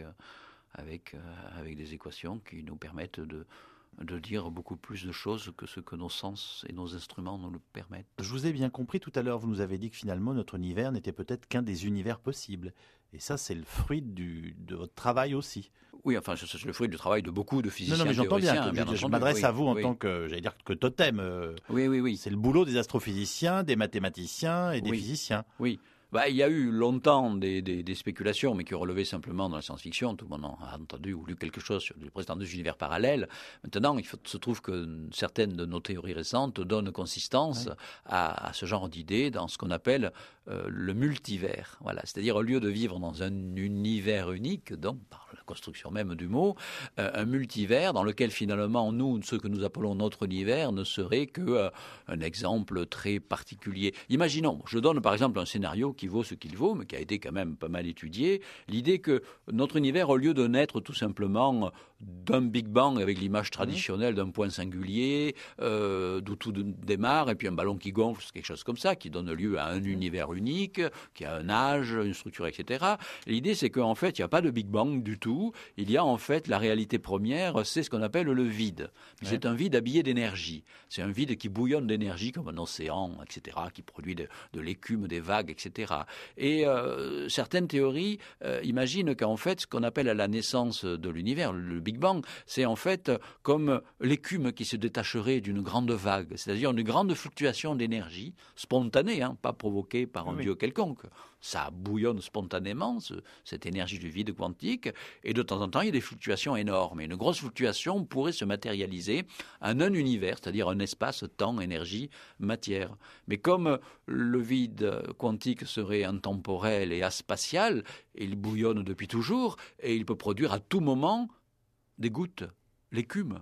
avec, avec des équations qui nous permettent de... de dire beaucoup plus de choses que ce que nos sens et nos instruments nous le permettent. Je vous ai bien compris tout à l'heure, vous nous avez dit que finalement notre univers n'était peut-être qu'un des univers possibles. Et ça, c'est le fruit du, de votre travail aussi. Oui, enfin, c'est le fruit du travail de beaucoup de physiciens. Non, non, mais j'entends bien. théoriciens, Que, bien je, je entendu, m'adresse oui, à vous en oui. tant que, j'allais dire, que totem. euh, Oui, oui, oui. C'est le boulot des astrophysiciens, des mathématiciens et des Oui. physiciens. Oui. Bah, il y a eu longtemps des, des, des spéculations, mais qui relevaient simplement dans la science-fiction. Tout le monde a entendu ou lu quelque chose sur les prétendus univers parallèles. Maintenant, il faut, se trouve que certaines de nos théories récentes donnent consistance Oui. à, à ce genre d'idées dans ce qu'on appelle euh, le multivers. Voilà. C'est-à-dire, au lieu de vivre dans un univers unique, donc par la construction même du mot, euh, un multivers dans lequel finalement, nous, ce que nous appelons notre univers, ne serait que euh, un exemple très particulier. Imaginons, je donne par exemple un scénario qui vaut ce qu'il vaut, mais qui a été quand même pas mal étudié. L'idée que notre univers, au lieu de naître tout simplement d'un Big Bang avec l'image traditionnelle d'un point singulier, euh, d'où tout démarre, et puis un ballon qui gonfle, quelque chose comme ça, qui donne lieu à un univers unique, qui a un âge, une structure, et cetera. L'idée, c'est qu'en fait, il n'y a pas de Big Bang du tout. Il y a en fait la réalité première, c'est ce qu'on appelle le vide. Ouais. C'est un vide habillé d'énergie. C'est un vide qui bouillonne d'énergie comme un océan, et cetera, qui produit de, de l'écume, des vagues, et cetera. Et euh, certaines théories euh, imaginent qu'en fait, ce qu'on appelle à la naissance de l'univers, le Big Bang, c'est en fait comme l'écume qui se détacherait d'une grande vague, c'est-à-dire une grande fluctuation d'énergie, spontanée, hein, pas provoquée par un oui. dieu quelconque. Ça bouillonne spontanément, ce, cette énergie du vide quantique, et de temps en temps, il y a des fluctuations énormes. Et une grosse fluctuation pourrait se matérialiser en un univers, c'est-à-dire un espace, temps, énergie, matière. Mais comme le vide quantique serait intemporel et aspatial, il bouillonne depuis toujours, et il peut produire à tout moment des gouttes, l'écume.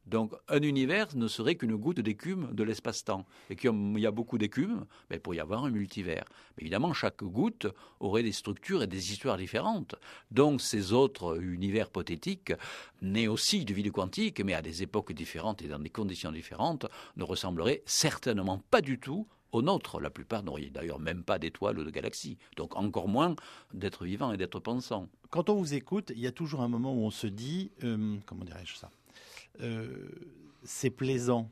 Donc un univers ne serait qu'une goutte d'écume de l'espace-temps. Et comme il y a beaucoup d'écume, ben, il pourrait y avoir un multivers. Mais évidemment, chaque goutte aurait des structures et des histoires différentes. Donc ces autres univers hypothétiques, nés aussi du vide quantique, mais à des époques différentes et dans des conditions différentes, ne ressembleraient certainement pas du tout aux nôtres. La plupart n'auraient d'ailleurs même pas d'étoiles ou de galaxies. Donc encore moins d'êtres vivants et d'êtres pensants. Quand on vous écoute, il y a toujours un moment où on se dit, euh, comment dirais-je ça euh, c'est plaisant.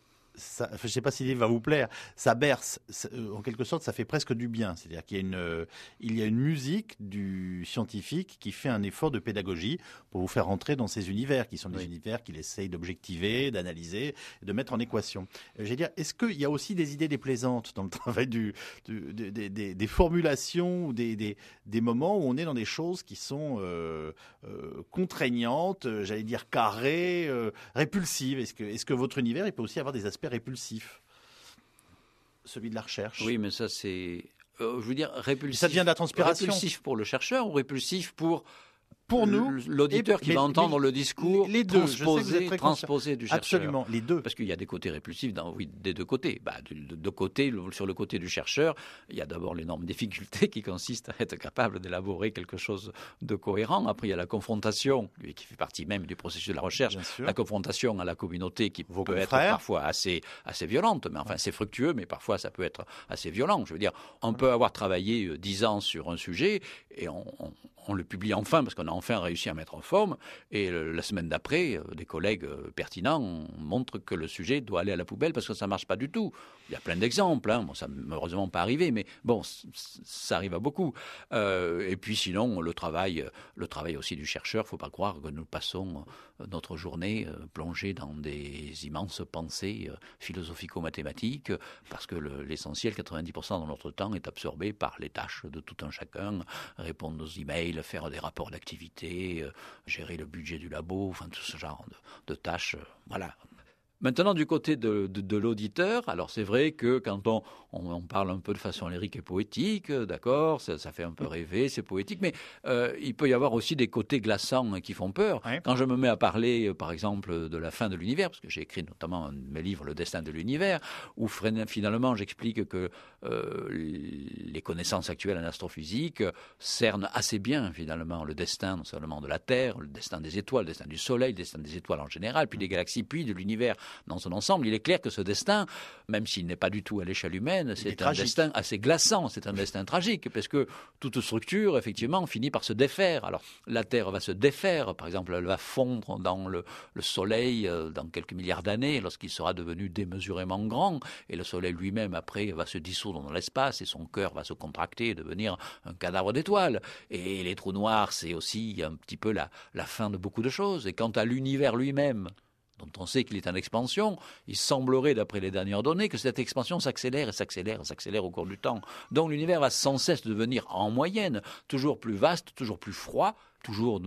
Ça, je ne sais pas s'il va vous plaire, ça berce, ça, en quelque sorte, ça fait presque du bien. C'est-à-dire qu'il y a une, euh, il y a une musique du scientifique qui fait un effort de pédagogie pour vous faire rentrer dans ces univers, qui sont des oui. univers qu'il essaye d'objectiver, d'analyser, de mettre en équation. Euh, je veux dire, est-ce qu'il y a aussi des idées déplaisantes dans le travail du, du, des, des, des, des formulations ou des, des, des moments où on est dans des choses qui sont euh, euh, contraignantes, euh, j'allais dire carrées, euh, répulsives. Est-ce que, est-ce que votre univers, il peut aussi avoir des aspects répulsif, celui de la recherche? Oui, mais ça c'est, euh, je veux dire, répulsif. Ça devient de la transpiration. Répulsif pour le chercheur ou répulsif pour pour nous, l'auditeur qui mais, va entendre mais, le discours les deux, transposé, transposé du chercheur. Absolument, les deux. Parce qu'il y a des côtés répulsifs, dans, oui, des deux côtés. Bah, de, de, de côté, le, sur le côté du chercheur, il y a d'abord l'énorme difficulté qui consiste à être capable d'élaborer quelque chose de cohérent. Après, il y a la confrontation, qui fait partie même du processus de la recherche, la confrontation à la communauté qui Vos peut confrères. être parfois assez, assez violente, mais enfin ouais. c'est fructueux, mais parfois ça peut être assez violent. Je veux dire, on peut avoir travaillé dix ans sur un sujet et on, on, on le publie enfin parce qu'on a enfin réussi à mettre en forme, et le, la semaine d'après, euh, des collègues euh, pertinents montrent que le sujet doit aller à la poubelle parce que ça ne marche pas du tout. Il y a plein d'exemples, hein. Bon, ça n'est malheureusement pas arrivé, mais bon, c- ça arrive à beaucoup. Euh, et puis sinon, le travail, le travail aussi du chercheur, il ne faut pas croire que nous passons notre journée euh, plongée dans des immenses pensées euh, philosophico-mathématiques, parce que le, l'essentiel, quatre-vingt-dix pour cent de notre temps, est absorbé par les tâches de tout un chacun, répondre aux emails, faire des rapports d'activité, euh, gérer le budget du labo, enfin tout ce genre de, de tâches, euh, voilà. Maintenant, du côté de, de, de l'auditeur, alors c'est vrai que quand on, on, on parle un peu de façon lyrique et poétique, d'accord, ça, ça fait un peu rêver, c'est poétique, mais euh, il peut y avoir aussi des côtés glaçants qui font peur. Ouais. Quand je me mets à parler, par exemple, de la fin de l'univers, parce que j'ai écrit notamment un de mes livres, Le destin de l'univers, où finalement j'explique que euh, les connaissances actuelles en astrophysique cernent assez bien finalement le destin non seulement de la Terre, le destin des étoiles, le destin du Soleil, le destin des étoiles en général, puis des galaxies, puis de l'univers dans son ensemble. Il est clair que ce destin, même s'il n'est pas du tout à l'échelle humaine, c'est un tragique. destin assez glaçant, c'est un destin tragique, parce que toute structure, effectivement, finit par se défaire. Alors, la Terre va se défaire, par exemple, elle va fondre dans le, le Soleil euh, dans quelques milliards d'années, lorsqu'il sera devenu démesurément grand, et le Soleil lui-même, après, va se dissoudre dans l'espace, et son cœur va se contracter et devenir un cadavre d'étoiles. Et les trous noirs, c'est aussi un petit peu la, la fin de beaucoup de choses. Et quant à l'univers lui-même, dont on sait qu'il est en expansion, il semblerait, d'après les dernières données, que cette expansion s'accélère et s'accélère et s'accélère au cours du temps. Donc l'univers va sans cesse devenir, en moyenne, toujours plus vaste, toujours plus froid, toujours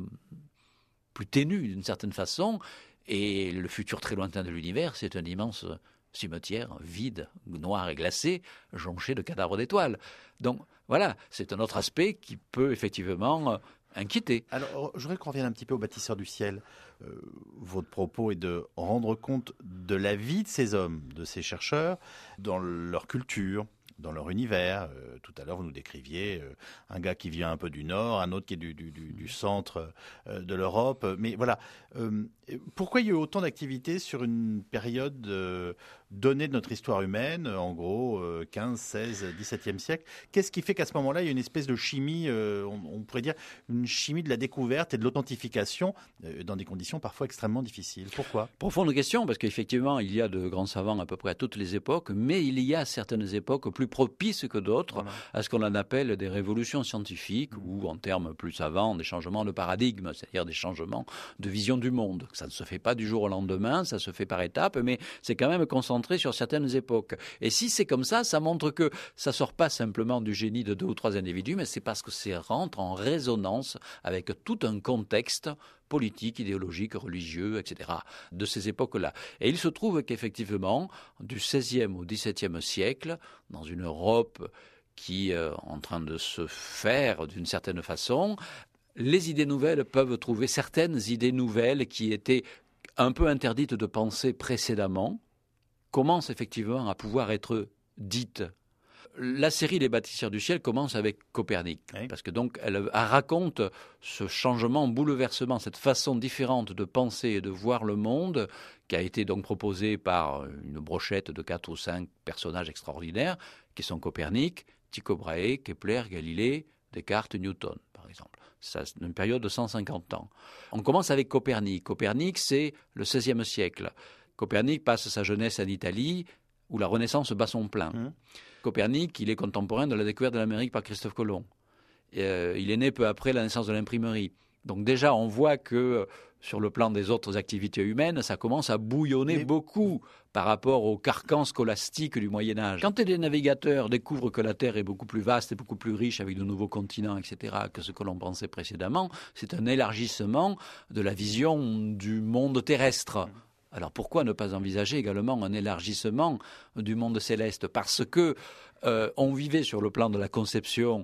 plus ténu d'une certaine façon, et le futur très lointain de l'univers, c'est un immense cimetière vide, noir et glacé, jonché de cadavres d'étoiles. Donc voilà, c'est un autre aspect qui peut effectivement inquiéter. Alors, je voudrais qu'on revienne un petit peu au bâtisseur du ciel. Euh, votre propos est de rendre compte de la vie de ces hommes, de ces chercheurs, dans leur culture, dans leur univers. Euh, tout à l'heure, vous nous décriviez euh, un gars qui vient un peu du nord, un autre qui est du, du, du, du centre euh, de l'Europe. Mais voilà, euh, pourquoi il y a eu autant d'activités sur une période euh, donnée de notre histoire humaine, en gros euh, quinze, seize, dix-septième siècle? Qu'est-ce qui fait qu'à ce moment-là, il y a une espèce de chimie, euh, on, on pourrait dire une chimie de la découverte et de l'authentification euh, dans des conditions parfois extrêmement difficiles? Pourquoi? Profonde question, parce qu'effectivement, il y a de grands savants à peu près à toutes les époques, mais il y a certaines époques plus propices que d'autres voilà. à ce qu'on en appelle des révolutions scientifiques mmh. ou, en termes plus savants, des changements de paradigme, c'est-à-dire des changements de vision du monde. Ça ne se fait pas du jour au lendemain, ça se fait par étapes, mais c'est quand même concentré sur certaines époques. Et si c'est comme ça, ça montre que ça ne sort pas simplement du génie de deux ou trois individus, mais c'est parce que ça rentre en résonance avec tout un contexte politique, idéologique, religieux, et cetera, de ces époques-là. Et il se trouve qu'effectivement, du seizième au dix-septième siècle, dans une Europe qui est en train de se faire d'une certaine façon, les idées nouvelles peuvent trouver certaines idées nouvelles qui étaient un peu interdites de penser précédemment, commencent effectivement à pouvoir être dites. La série Les bâtisseurs du ciel commence avec Copernic, oui. parce que donc elle, elle raconte ce changement, bouleversement, cette façon différente de penser et de voir le monde, qui a été donc proposée par une brochette de quatre ou cinq personnages extraordinaires, qui sont Copernic, Tycho Brahe, Kepler, Galilée, Descartes, Newton, par exemple. C'est une période de cent cinquante ans. On commence avec Copernic. Copernic, c'est le seizième siècle. Copernic passe sa jeunesse en Italie, où la Renaissance bat son plein. Mmh. Copernic, il est contemporain de la découverte de l'Amérique par Christophe Colomb. Et, euh, il est né peu après la naissance de l'imprimerie. Donc déjà, on voit que euh, sur le plan des autres activités humaines, ça commence à bouillonner Mais... beaucoup par rapport au carcan scolastique du Moyen-Âge. Quand les navigateurs découvrent que la Terre est beaucoup plus vaste et beaucoup plus riche avec de nouveaux continents, et cetera, que ce que l'on pensait précédemment, c'est un élargissement de la vision du monde terrestre. Mmh. Alors pourquoi ne pas envisager également un élargissement du monde céleste ? Parce que euh, on vivait sur le plan de la conception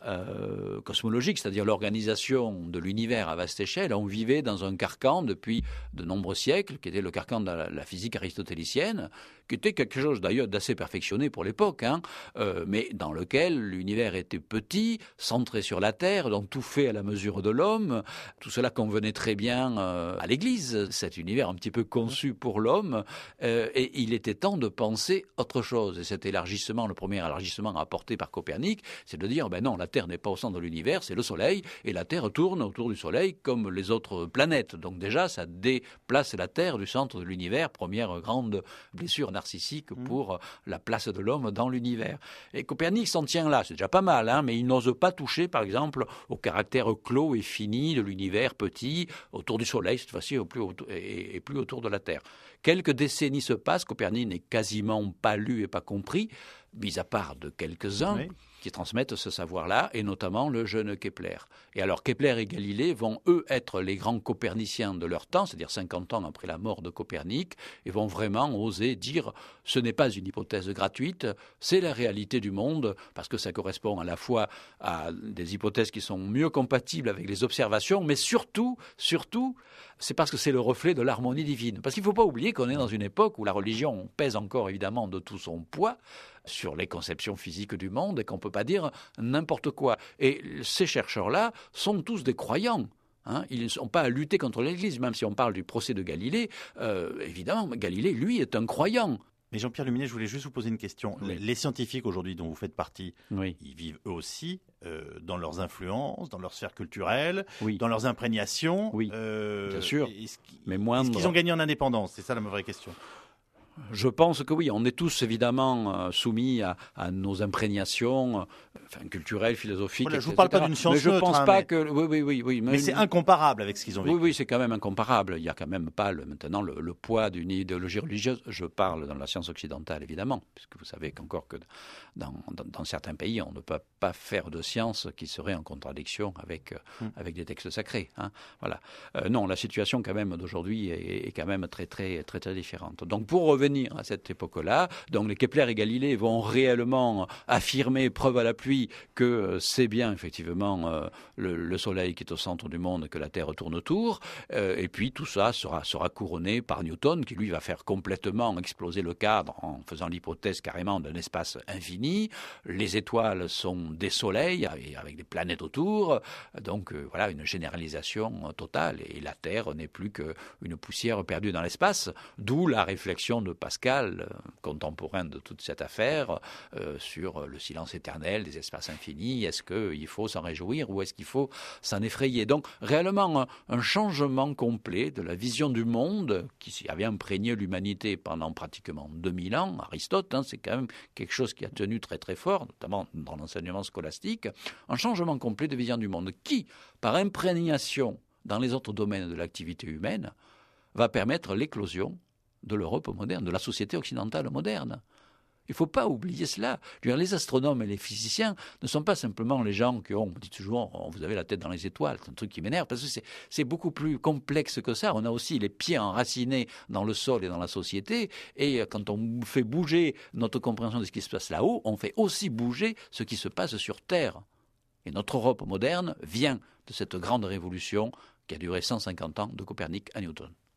euh, cosmologique, c'est-à-dire l'organisation de l'univers à vaste échelle, on vivait dans un carcan depuis de nombreux siècles, qui était le carcan de la, la physique aristotélicienne, qui était quelque chose d'ailleurs d'assez perfectionné pour l'époque, hein, euh, mais dans lequel l'univers était petit, centré sur la Terre, donc tout fait à la mesure de l'homme. Tout cela convenait très bien euh, à l'Église, cet univers un petit peu conçu pour l'homme, euh, et il était temps de penser autre chose. Et cet élargissement, le premier élargissement apporté par Copernic, c'est de dire, ben non, la Terre n'est pas au centre de l'univers, c'est le Soleil, et la Terre tourne autour du Soleil comme les autres planètes. Donc déjà, ça déplace la Terre du centre de l'univers, première grande blessure narcissique pour la place de l'homme dans l'univers. Et Copernic s'en tient là, c'est déjà pas mal, hein, mais il n'ose pas toucher, par exemple, au caractère clos et fini de l'univers petit, autour du Soleil, cette fois-ci, au plus autour, et, et plus autour de la Terre. Quelques décennies se passent, Copernic n'est quasiment pas lu et pas compris, mis à part de quelques-uns, oui. qui transmettent ce savoir-là, et notamment le jeune Kepler. Et alors Kepler et Galilée vont, eux, être les grands coperniciens de leur temps, c'est-à-dire cinquante ans après la mort de Copernic, et vont vraiment oser dire « ce n'est pas une hypothèse gratuite, c'est la réalité du monde », parce que ça correspond à la fois à des hypothèses qui sont mieux compatibles avec les observations, mais surtout, surtout, c'est parce que c'est le reflet de l'harmonie divine. Parce qu'il ne faut pas oublier qu'on est dans une époque où la religion pèse encore évidemment de tout son poids sur les conceptions physiques du monde et qu'on ne peut pas dire n'importe quoi. Et ces chercheurs-là sont tous des croyants. Hein, ils ne sont pas à lutter contre l'Église, même si on parle du procès de Galilée. Euh, évidemment, Galilée, lui, est un croyant. Mais Jean-Pierre Luminet, je voulais juste vous poser une question. Oui. Les scientifiques aujourd'hui dont vous faites partie, oui. ils vivent eux aussi euh, dans leurs influences, dans leur sphère culturelle, oui. dans leurs imprégnations. Oui, euh, bien sûr. Est-ce qu'ils, mais moindre... est-ce qu'ils ont gagné en indépendance ? C'est ça la vraie question. Je pense que oui, on est tous évidemment euh, soumis à, à nos imprégnations euh, enfin, culturelles, philosophiques, voilà, je ne vous et cetera. parle pas d'une science mais je neutre, pense hein, pas mais... que oui, oui, oui, oui. Mais, mais c'est incomparable avec ce qu'ils ont vécu. Oui, oui, c'est quand même incomparable. Il n'y a quand même pas le, maintenant le, le poids d'une idéologie religieuse. Je parle dans la science occidentale, évidemment, puisque vous savez qu'encore que dans, dans, dans certains pays, on ne peut pas faire de science qui serait en contradiction avec, hum. avec des textes sacrés. Hein. Voilà. Euh, non, la situation quand même d'aujourd'hui est, est quand même très, très, très, très différente. Donc, pour revenir à cette époque époque-là. Donc les Kepler et Galilée vont réellement affirmer, preuve à l'appui, que c'est bien effectivement euh, le, le Soleil qui est au centre du monde, que la Terre tourne autour. Euh, et puis tout ça sera, sera couronné par Newton, qui lui va faire complètement exploser le cadre en faisant l'hypothèse carrément d'un espace infini. Les étoiles sont des soleils avec des planètes autour. Donc euh, voilà, une généralisation totale. Et la Terre n'est plus qu'une poussière perdue dans l'espace. D'où la réflexion de Pascal, contemporain de toute cette affaire, euh, sur le silence éternel des espaces infinis. Est-ce qu'il faut s'en réjouir ou est-ce qu'il faut s'en effrayer? Donc réellement un, un changement complet de la vision du monde qui avait imprégné l'humanité pendant pratiquement deux mille ans. Aristote, hein, c'est quand même quelque chose qui a tenu très très fort, notamment dans l'enseignement scolastique. Un changement complet de vision du monde qui, par imprégnation dans les autres domaines de l'activité humaine, va permettre l'éclosion de l'Europe moderne, de la société occidentale moderne. Il ne faut pas oublier cela. Je veux dire, les astronomes et les physiciens ne sont pas simplement les gens qui ont, on dit toujours, oh, vous avez la tête dans les étoiles, c'est un truc qui m'énerve, parce que c'est, c'est beaucoup plus complexe que ça. On a aussi les pieds enracinés dans le sol et dans la société, et quand on fait bouger notre compréhension de ce qui se passe là-haut, on fait aussi bouger ce qui se passe sur Terre. Et notre Europe moderne vient de cette grande révolution qui a duré cent cinquante ans de Copernic à Newton.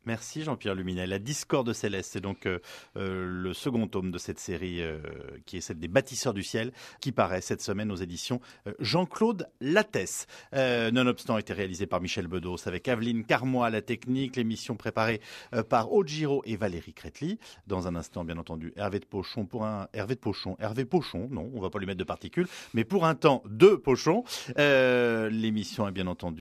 Merci Jean-Pierre Luminet. La Discorde céleste, c'est donc euh, euh, le second tome de cette série euh, qui est celle des Bâtisseurs du ciel, qui paraît cette semaine aux éditions euh, Jean-Claude Lattès. Euh, Nonobstant a été réalisé par Michel Bedos avec Aveline Carmois à la technique, l'émission préparée euh, par Aude Giraud et Valérie Crétely. Dans un instant, bien entendu, Hervé de Pochon pour un Hervé de Pochon, Hervé Pochon, non, on va pas lui mettre de particules, mais pour un temps de Pochon. Euh, l'émission est bien entendu